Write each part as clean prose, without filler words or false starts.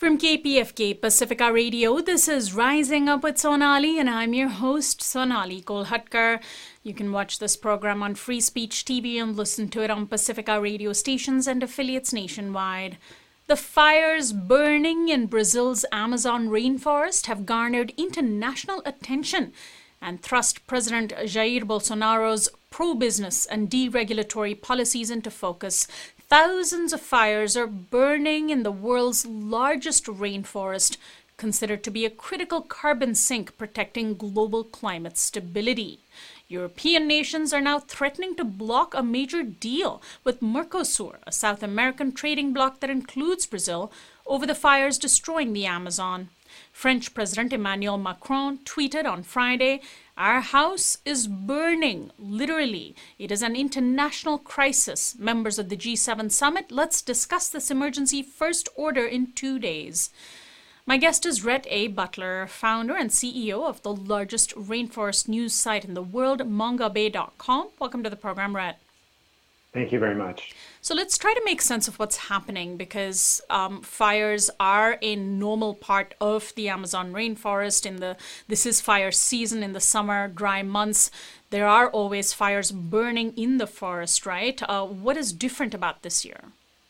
From KPFK Pacifica Radio, this is Rising Up with Sonali, and I'm your host, Sonali Kolhatkar. You can watch this program on Free Speech TV and listen to it on Pacifica radio stations and affiliates nationwide. The fires burning in Brazil's Amazon rainforest have garnered international attention and thrust President Jair Bolsonaro's pro-business and deregulatory policies into focus. Thousands of fires are burning in the world's largest rainforest, considered to be a critical carbon sink protecting global climate stability. European nations are now threatening to block a major deal with Mercosur, a South American trading bloc that includes Brazil, over the fires destroying the Amazon. French President Emmanuel Macron tweeted on Friday, "Our house is burning, literally. It is an international crisis. Members of the G7 summit, let's discuss this emergency first order in 2 days." My guest is Rhett A. Butler, founder and CEO of the largest rainforest news site in the world, mongabay.com. Welcome to the program, Rhett. Thank you very much. So let's try to make sense of what's happening, because fires are a normal part of the Amazon rainforest. This is fire season in the summer, dry months. There are always fires burning in the forest, right? What is different about this year?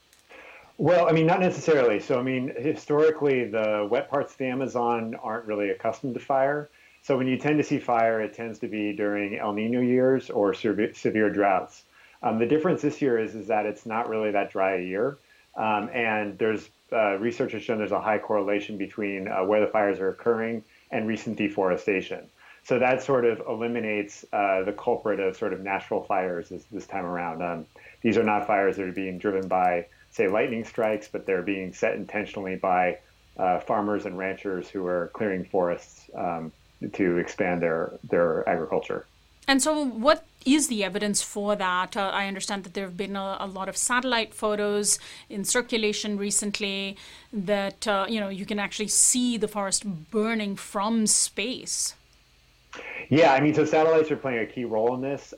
Well, not necessarily. So, historically, the wet parts of the Amazon aren't really accustomed to fire. So when you tend to see fire, it tends to be during El Nino years or severe droughts. The difference this year is that it's not really that dry a year. And there's research has shown there's a high correlation between where the fires are occurring and recent deforestation. So that sort of eliminates the culprit of sort of natural fires this time around. These are not fires that are being driven by, say, lightning strikes, but they're being set intentionally by farmers and ranchers who are clearing forests to expand their agriculture. And so what is the evidence for that? I understand that there have been a lot of satellite photos in circulation recently that, you can actually see the forest burning from space. Yeah, so satellites are playing a key role in this.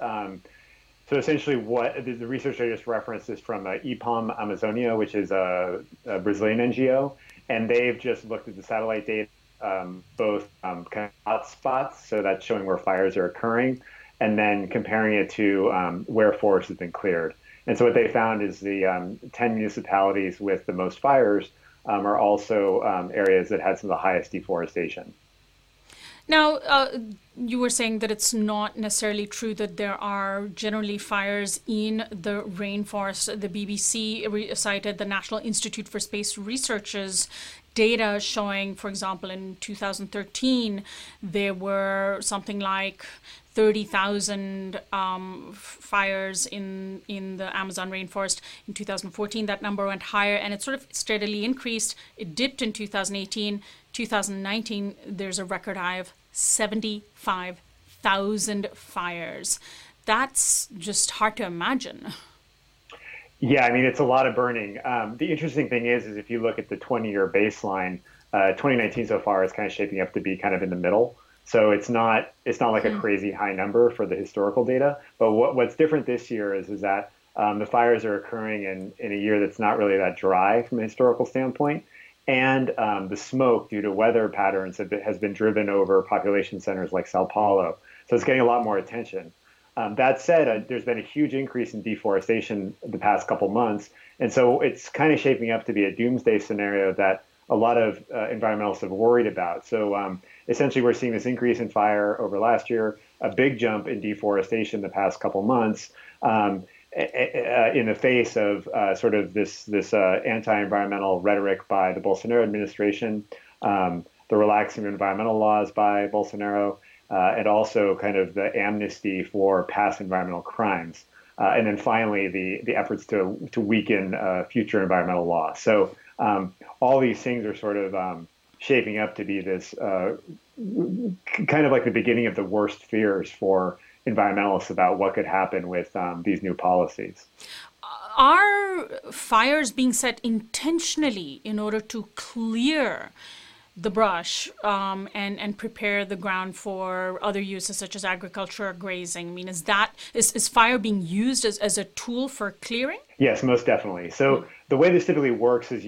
So essentially what the research I just referenced is from EPAM Amazonia, which is a Brazilian NGO, and they've just looked at the satellite data, both kind of hotspots, so that's showing where fires are occurring, and then comparing it to where forest has been cleared. And so what they found is the 10 municipalities with the most fires are also areas that had some of the highest deforestation. Now, you were saying that it's not necessarily true that there are generally fires in the rainforest. The BBC cited the National Institute for Space Research's data showing, for example, in 2013, there were something like 30,000 fires in the Amazon rainforest. In 2014, that number went higher, and it sort of steadily increased. It dipped in 2018. 2019, there's a record high of 75,000 fires. That's just hard to imagine. Yeah, it's a lot of burning. The interesting thing is if you look at the 20-year baseline, 2019 so far is kind of shaping up to be kind of in the middle. So it's not like a crazy high number for the historical data. But what's different this year is that the fires are occurring in a year that's not really that dry from a historical standpoint. And the smoke, due to weather patterns, has been driven over population centers like Sao Paulo. So it's getting a lot more attention. That said, there's been a huge increase in deforestation the past couple months. And so it's kind of shaping up to be a doomsday scenario that a lot of environmentalists have worried about. So essentially, we're seeing this increase in fire over last year, a big jump in deforestation the past couple months, in the face of sort of this anti-environmental rhetoric by the Bolsonaro administration, the relaxing of environmental laws by Bolsonaro, and also kind of the amnesty for past environmental crimes. And then finally, the efforts to weaken future environmental law. So all these things are sort of shaping up to be this kind of like the beginning of the worst fears for environmentalists about what could happen with these new policies. Are fires being set intentionally in order to clear the brush and prepare the ground for other uses such as agriculture or grazing? I mean, is fire being used as a tool for clearing? Yes, most definitely. So the way this typically works is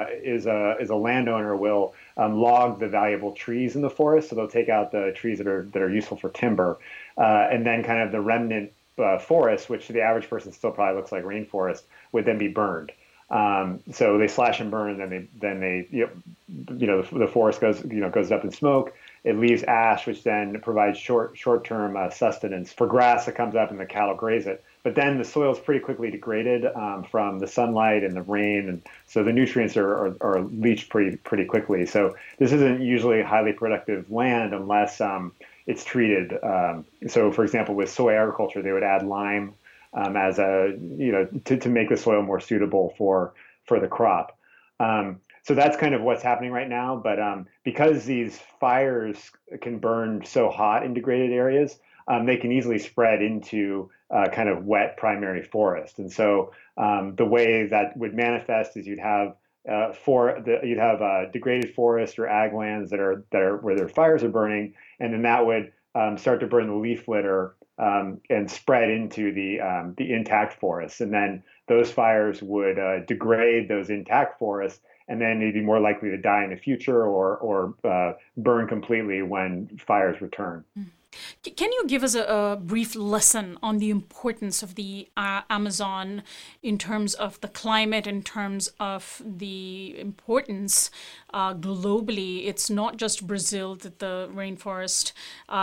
a landowner will log the valuable trees in the forest. So they'll take out the trees that are useful for timber, and then kind of the remnant forest, which to the average person still probably looks like rainforest, would then be burned. So they slash and burn, and then the forest goes up in smoke. It leaves ash, which then provides short-term sustenance for grass that comes up and the cattle graze it. But then the soil is pretty quickly degraded from the sunlight and the rain, and so the nutrients are leached pretty quickly. So this isn't usually highly productive land unless it's treated. So, for example, with soy agriculture, they would add lime as to make the soil more suitable for the crop. So that's kind of what's happening right now. But because these fires can burn so hot in degraded areas, they can easily spread into kind of wet primary forest. And so the way that would manifest is you'd have degraded forest or ag lands that are where their fires are burning, and then that would start to burn the leaf litter and spread into the intact forests. And then those fires would degrade those intact forests, and then they'd be more likely to die in the future or burn completely when fires return. Can you give us a brief lesson on the importance of the Amazon in terms of the climate, in terms of the importance globally? It's not just Brazil that the rainforest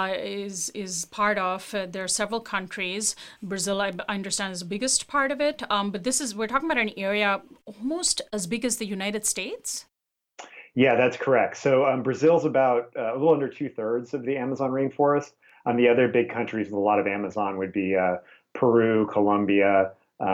is part of. There are several countries. Brazil, I understand, is the biggest part of it. But we're talking about an area almost as big as the United States. Yeah, that's correct. So Brazil's about a little under 2/3 of the Amazon rainforest. The other big countries with a lot of Amazon would be Peru, Colombia,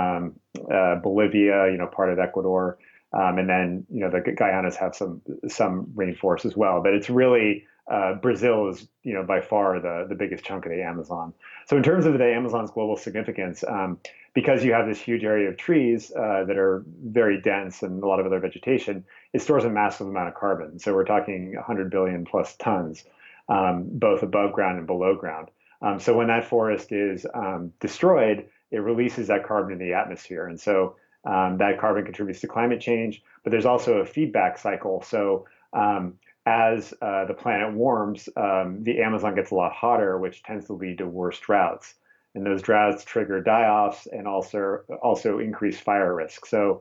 Bolivia, part of Ecuador, and then the Guyanas have some rainforest as well. But it's really Brazil is by far the biggest chunk of the Amazon. So in terms of the Amazon's global significance, because you have this huge area of trees that are very dense and a lot of other vegetation, it stores a massive amount of carbon. So we're talking 100 billion plus tons, both above ground and below ground. So when that forest is destroyed, it releases that carbon in the atmosphere. And so that carbon contributes to climate change, but there's also a feedback cycle. So as the planet warms, the Amazon gets a lot hotter, which tends to lead to worse droughts. And those droughts trigger die-offs and also increase fire risk. So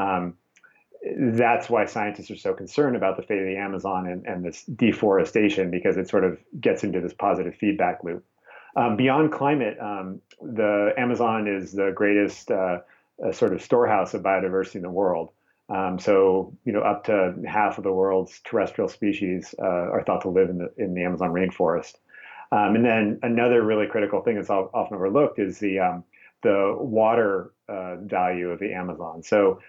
that's why scientists are so concerned about the fate of the Amazon and this deforestation, because it sort of gets into this positive feedback loop. Beyond climate, the Amazon is the greatest sort of storehouse of biodiversity in the world. So up to half of the world's terrestrial species are thought to live in the Amazon rainforest. And then another really critical thing that's often overlooked is the water value of the Amazon. So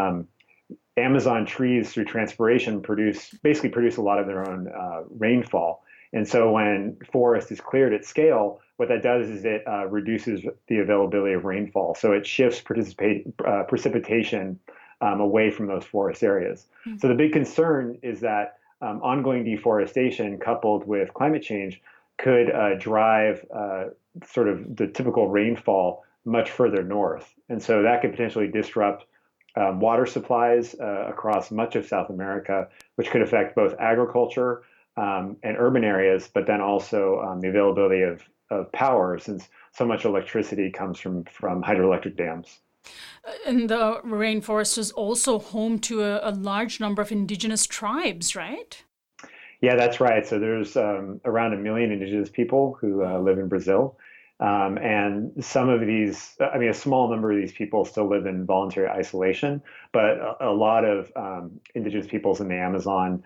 Amazon trees, through transpiration, basically produce a lot of their own rainfall. And so when forest is cleared at scale, what that does is it reduces the availability of rainfall. So it shifts precipitation away from those forest areas. Mm-hmm. So the big concern is that ongoing deforestation coupled with climate change could drive sort of the typical rainfall much further north. And so that could potentially disrupt water supplies across much of South America, which could affect both agriculture and urban areas, but then also the availability of power, since so much electricity comes from hydroelectric dams. And the rainforest is also home to a large number of indigenous tribes, right? Yeah, that's right. So there's around 1 million indigenous people who live in Brazil. And some of these, a small number of these people still live in voluntary isolation, but a lot of indigenous peoples in the Amazon,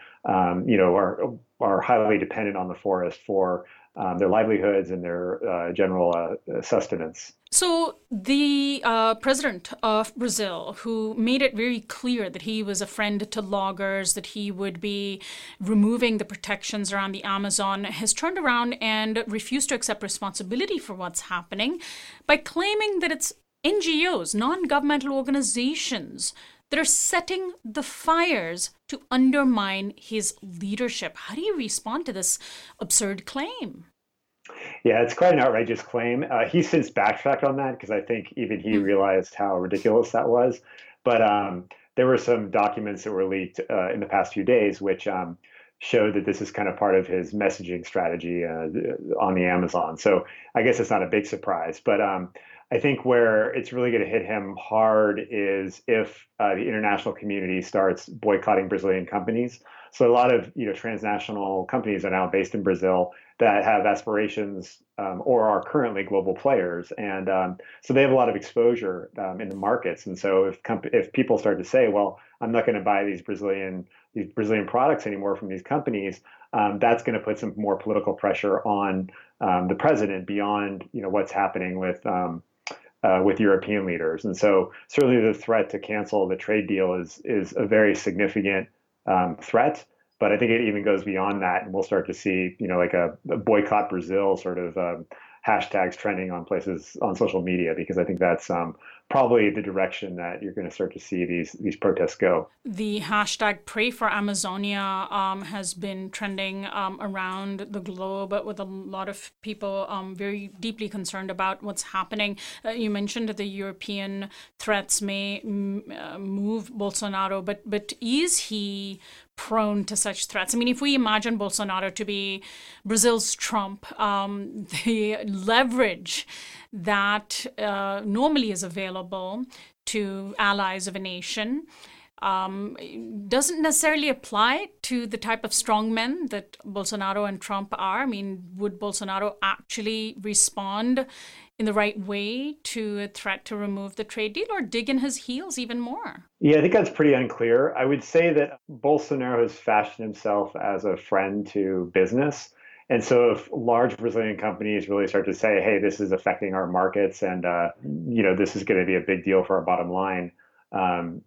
are highly dependent on the forest for their livelihoods and their general sustenance. So the president of Brazil, who made it very clear that he was a friend to loggers, that he would be removing the protections around the Amazon, has turned around and refused to accept responsibility for what's happening by claiming that it's NGOs, non-governmental organizations, that are setting the fires to undermine his leadership. How do you respond to this absurd claim? Yeah, it's quite an outrageous claim. He's since backtracked on that because I think even he Hmm. realized how ridiculous that was. But there were some documents that were leaked in the past few days, which showed that this is kind of part of his messaging strategy on the Amazon. So I guess it's not a big surprise. But I think where it's really going to hit him hard is if the international community starts boycotting Brazilian companies. So a lot of transnational companies are now based in Brazil that have aspirations or are currently global players, and so they have a lot of exposure in the markets. And so if people start to say, "Well, I'm not going to buy these Brazilian products anymore from these companies," that's going to put some more political pressure on the president beyond what's happening with European leaders. And so certainly the threat to cancel the trade deal is a very significant threat. But I think it even goes beyond that, and we'll start to see, like a boycott Brazil sort of hashtags trending on places on social media, because I think that's probably the direction that you're going to start to see these protests go. The hashtag Pray for Amazonia has been trending around the globe with a lot of people very deeply concerned about what's happening. You mentioned that the European threats may move Bolsonaro, but is he prone to such threats? I mean, if we imagine Bolsonaro to be Brazil's Trump, the leverage that normally is available to allies of a nation doesn't necessarily apply to the type of strongmen that Bolsonaro and Trump are. I mean, would Bolsonaro actually respond in the right way to a threat to remove the trade deal, or dig in his heels even more? Yeah, I think that's pretty unclear. I would say that Bolsonaro has fashioned himself as a friend to business. And so if large Brazilian companies really start to say, hey, this is affecting our markets, and this is going to be a big deal for our bottom line, um,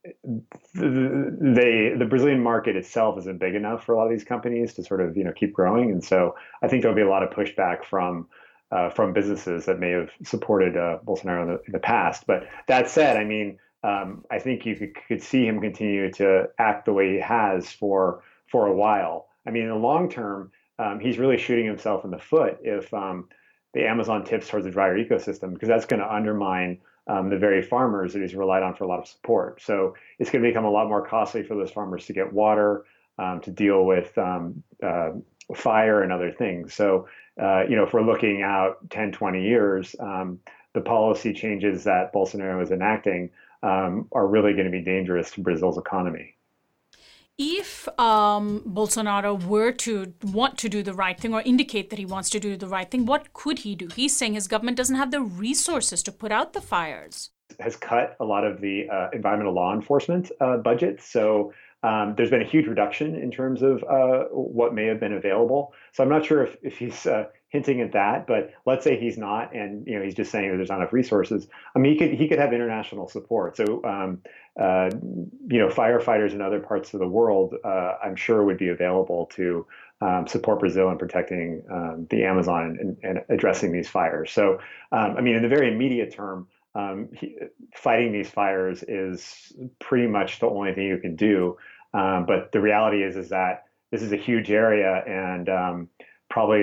the Brazilian market itself isn't big enough for a lot of these companies to sort of keep growing. And so I think there'll be a lot of pushback from businesses that may have supported Bolsonaro in the past. But that said, I mean, I think you could see him continue to act the way he has for a while. I mean, in the long term, he's really shooting himself in the foot if the Amazon tips towards a drier ecosystem, because that's going to undermine the very farmers that he's relied on for a lot of support. So it's going to become a lot more costly for those farmers to get water, to deal with fire and other things. So, if we're looking out 10, 20 years, the policy changes that Bolsonaro is enacting are really going to be dangerous to Brazil's economy. If Bolsonaro were to want to do the right thing or indicate that he wants to do the right thing, what could he do? He's saying his government doesn't have the resources to put out the fires. Has cut a lot of the environmental law enforcement budgets. So there's been a huge reduction in terms of what may have been available. So I'm not sure if he's hinting at that, but let's say he's not, and he's just saying that there's not enough resources. I mean, he could have international support. So firefighters in other parts of the world, I'm sure, would be available to support Brazil in protecting the Amazon and addressing these fires. So I mean, in the very immediate term, fighting these fires is pretty much the only thing you can do. But the reality is that this is a huge area, and probably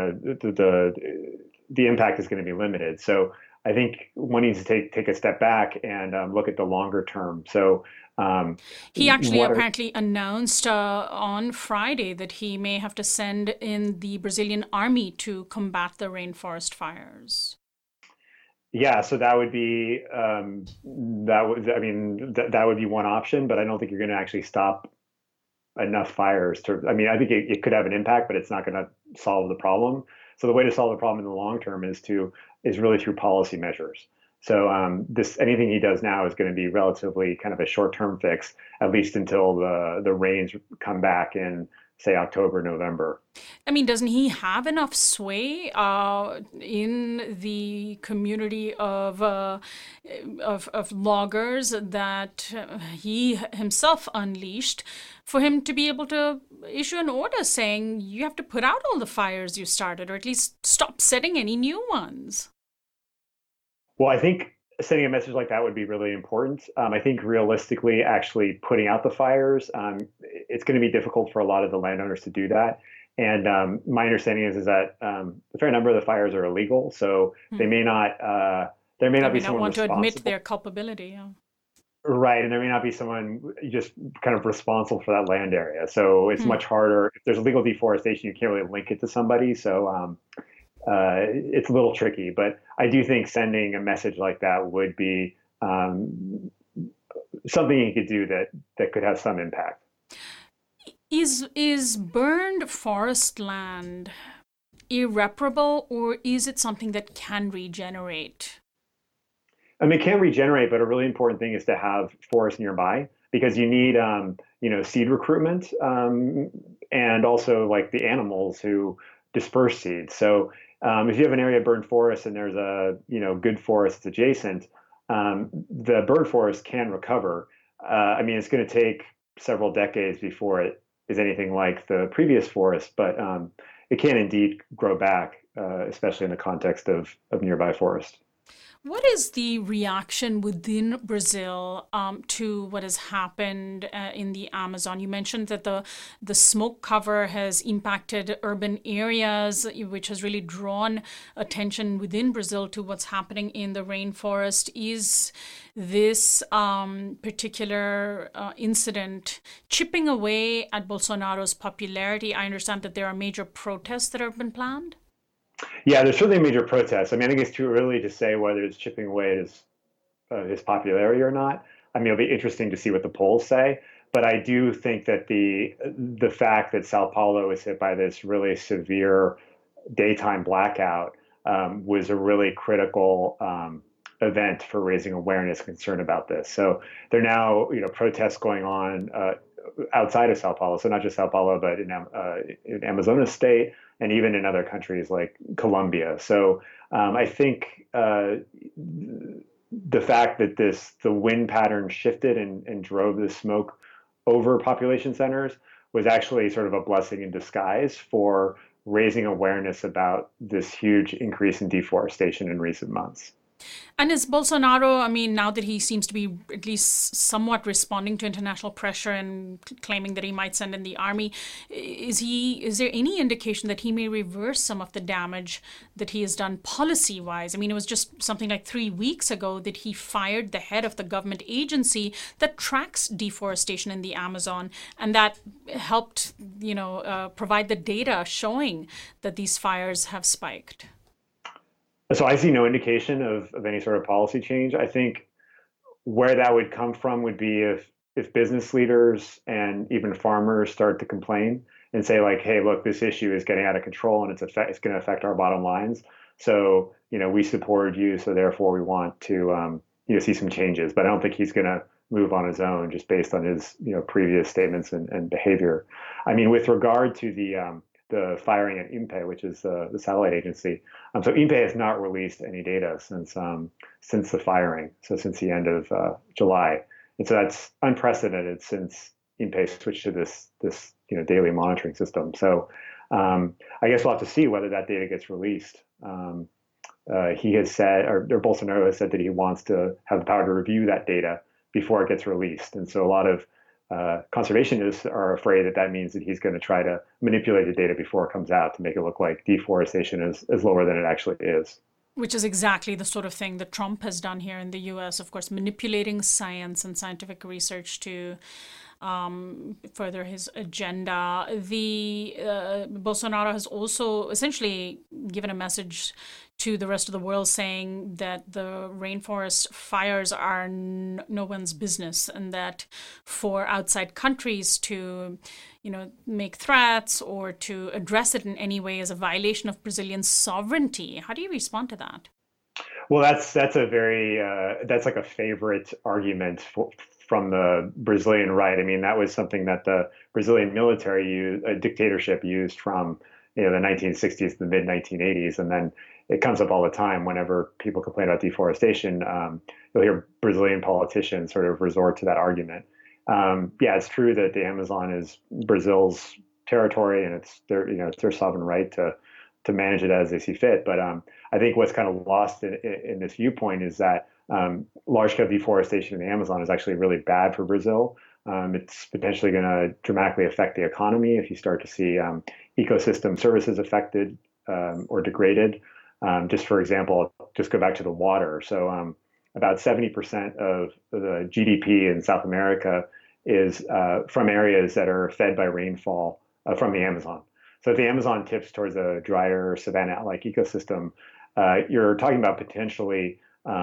the impact is going to be limited. So I think one needs to take a step back and look at the longer term. So he actually apparently announced on Friday that he may have to send in the Brazilian army to combat the rainforest fires. Yeah, so that would be that would be one option, but I don't think you're going to actually stop enough fires to. I mean, I think it could have an impact, but it's not going to solve the problem. So the way to solve the problem in the long term is really through policy measures. So anything he does now is going to be relatively kind of a short term fix, at least until the rains come back in, say, October, November. I mean, doesn't he have enough sway in the community of loggers that he himself unleashed for him to be able to issue an order saying you have to put out all the fires you started, or at least stop setting any new ones? Well, I think sending a message like that would be really important. I think realistically, actually putting out the fires, it's going to be difficult for a lot of the landowners to do that. And my understanding is that a fair number of the fires are illegal, so they may not. There may They not may be not someone want to admit responsible, their culpability. Yeah. right? And there may not be someone just kind of responsible for that land area. So it's Hmm. much harder. If there's illegal deforestation, you can't really link it to somebody. So it's a little tricky, but I do think sending a message like that would be something you could do that could have some impact. Is burned forest land irreparable, or is it something that can regenerate? I mean, it can regenerate, but a really important thing is to have forests nearby because you need, seed recruitment and also like the animals who disperse seeds. So if you have an area of burned forest and there's a, good forest adjacent, the bird forest can recover. I mean, it's going to take several decades before it is anything like the previous forest, but it can indeed grow back, especially in the context of nearby forest. What is the reaction within Brazil to what has happened in the Amazon? You mentioned that the smoke cover has impacted urban areas, which has really drawn attention within Brazil to what's happening in the rainforest. Is this particular incident chipping away at Bolsonaro's popularity? I understand that there are major protests that have been planned. Yeah, there's certainly major protests. I mean, I think it's too early to say whether it's chipping away at his popularity or not. I mean, it'll be interesting to see what the polls say. But I do think that the fact that Sao Paulo was hit by this really severe daytime blackout was a really critical event for raising awareness, concern about this. So there are now, protests going on outside of Sao Paulo. So not just Sao Paulo, but in Amazonas state and even in other countries like Colombia. So I think the fact that the wind pattern shifted and drove the smoke over population centers was actually sort of a blessing in disguise for raising awareness about this huge increase in deforestation in recent months. And is Bolsonaro, I mean, now that he seems to be at least somewhat responding to international pressure and claiming that he might send in the army, is there any indication that he may reverse some of the damage that he has done policy wise? I mean, it was just something like 3 weeks ago that he fired the head of the government agency that tracks deforestation in the Amazon, and that helped, provide the data showing that these fires have spiked. So I see no indication of any sort of policy change. I think where that would come from would be if business leaders and even farmers start to complain and say like, hey, look, this issue is getting out of control and it's going to affect our bottom lines. So, we supported you, so therefore we want to see some changes. But I don't think he's going to move on his own just based on his previous statements and behavior. I mean, with regard to the firing at INPE, which is the satellite agency. So INPE has not released any data since the firing, so since the end of July, and so that's unprecedented since INPE switched to this daily monitoring system. So I guess we'll have to see whether that data gets released. He has said, or Bolsonaro has said that he wants to have the power to review that data before it gets released, and so a lot of conservationists are afraid that means that he's going to try to manipulate the data before it comes out to make it look like deforestation is lower than it actually is. Which is exactly the sort of thing that Trump has done here in the US, of course, manipulating science and scientific research to further his agenda. The Bolsonaro has also essentially given a message to the rest of the world saying that the rainforest fires are no one's business, and that for outside countries to, make threats or to address it in any way is a violation of Brazilian sovereignty. How do you respond to that? Well, that's a very that's like a favorite argument from the Brazilian right. I mean, that was something that the Brazilian military used, a dictatorship used from the 1960s to the mid 1980s, and then it comes up all the time whenever people complain about deforestation. You'll hear Brazilian politicians sort of resort to that argument. Yeah, it's true that the Amazon is Brazil's territory, and it's their sovereign right to manage it as they see fit. But I think what's kind of lost in this viewpoint is that large-scale deforestation in the Amazon is actually really bad for Brazil. It's potentially going to dramatically affect the economy if you start to see ecosystem services affected or degraded. Just for example, just go back to the water. So about 70% of the GDP in South America is from areas that are fed by rainfall from the Amazon. So if the Amazon tips towards a drier savanna-like ecosystem, you're talking about potentially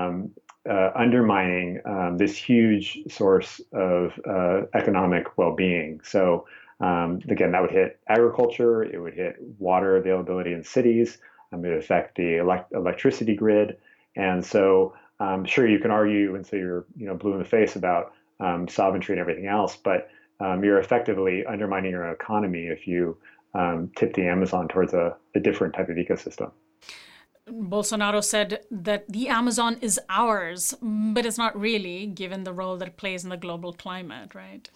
undermining this huge source of economic well-being. So again, that would hit agriculture, it would hit water availability in cities, it would affect the electricity grid. And so sure, you can argue until you're blue in the face about sovereignty and everything else, but you're effectively undermining your economy if you tip the Amazon towards a different type of ecosystem. Bolsonaro said that the Amazon is ours, but it's not really, given the role that it plays in the global climate, right?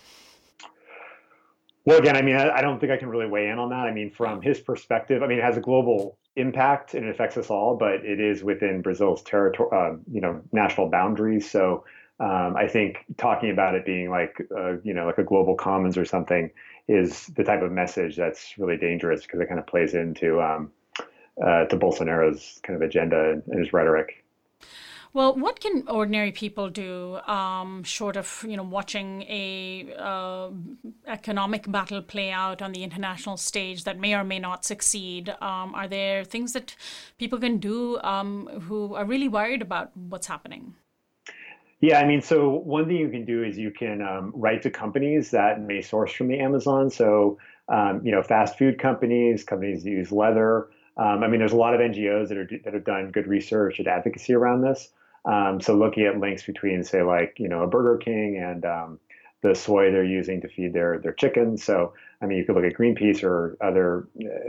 Well, again, I mean, I don't think I can really weigh in on that. I mean, from his perspective, I mean, it has a global impact and it affects us all, but it is within Brazil's territory, national boundaries. So I think talking about it being like a global commons or something is the type of message that's really dangerous because it kind of plays into to Bolsonaro's kind of agenda and his rhetoric. Well, what can ordinary people do, short of watching a economic battle play out on the international stage that may or may not succeed? Are there things that people can do who are really worried about what's happening? Yeah, I mean, so one thing you can do is you can write to companies that may source from the Amazon. So fast food companies that use leather. I mean, there's a lot of NGOs that have done good research and advocacy around this. So looking at links between, say, like, a Burger King and the soy they're using to feed their chickens. So, I mean, you could look at Greenpeace or other,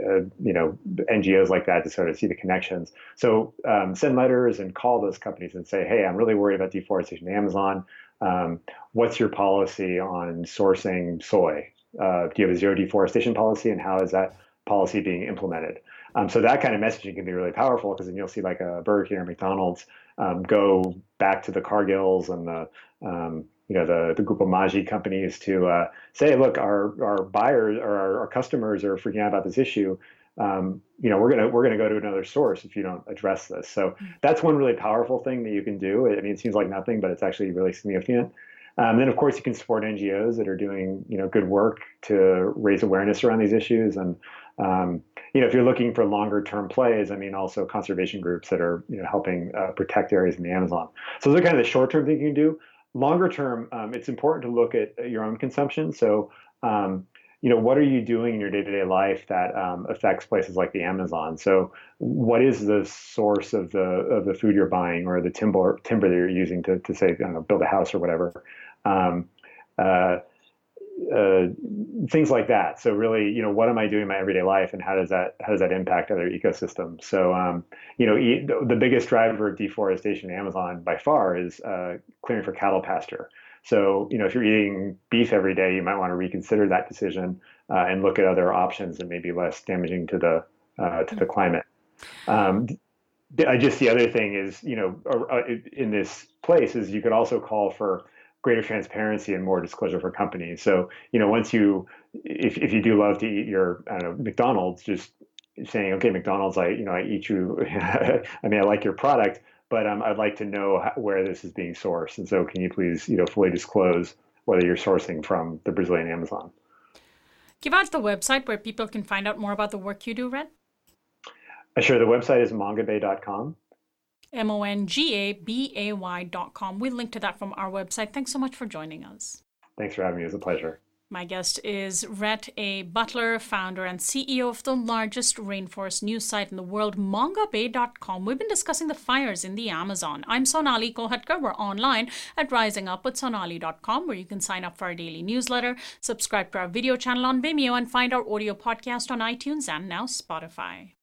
NGOs like that to sort of see the connections. So send letters and call those companies and say, hey, I'm really worried about deforestation in the Amazon. What's your policy on sourcing soy? Do you have a zero deforestation policy, and how is that policy being implemented? So that kind of messaging can be really powerful, because then you'll see like a Burger King or McDonald's go back to the Cargills and the Grupo Maggi companies to say, look, our buyers or our customers are freaking out about this issue. We're gonna go to another source if you don't address this. So that's one really powerful thing that you can do. I mean, it seems like nothing, but it's actually really significant. Then, of course, you can support NGOs that are doing good work to raise awareness around these issues. And if you're looking for longer term plays, I mean, also conservation groups that are helping protect areas in the Amazon. So those are kind of the short term things you can do. Longer term, it's important to look at your own consumption. So what are you doing in your day-to-day life that affects places like the Amazon? So what is the source of the food you're buying, or the timber that you're using to say, I don't know, build a house or whatever? Things like that. So really, what am I doing in my everyday life, and how does that impact other ecosystems? So the biggest driver of deforestation in Amazon by far is clearing for cattle pasture. So, if you're eating beef every day, you might want to reconsider that decision and look at other options that may be less damaging to the climate. Just the other thing is, in this place is you could also call for greater transparency and more disclosure for companies. So, once if you do love to eat your, I don't know, McDonald's, just saying, okay, McDonald's, I eat you, I mean, I like your product, but I'd like to know where this is being sourced. And so can you please, fully disclose whether you're sourcing from the Brazilian Amazon? Give out the website where people can find out more about the work you do, Red. Sure. The website is mongabay.com. MONGABAY.com. We'll link to that from our website. Thanks so much for joining us. Thanks for having me. It was a pleasure. My guest is Rhett A. Butler, founder and CEO of the largest rainforest news site in the world, mongabay.com. We've been discussing the fires in the Amazon. I'm Sonali Kolhatkar. We're online at risingupwithsonali.com, where you can sign up for our daily newsletter, subscribe to our video channel on Vimeo, and find our audio podcast on iTunes and now Spotify.